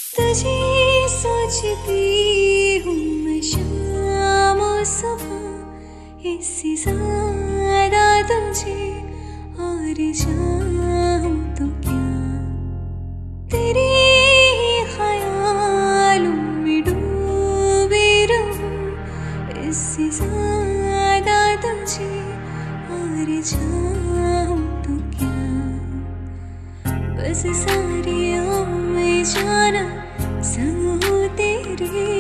तुझे सोचती हूँ मैं शाम और सुबह, इससे ज्यादा तुझे और चाहूँ तो क्या। तेरे ख्यालों में डूबी रहूँ, इससे ज्यादा तुझे और चाहूँ तो क्या। बस सारी में जाना संग हो तेरे।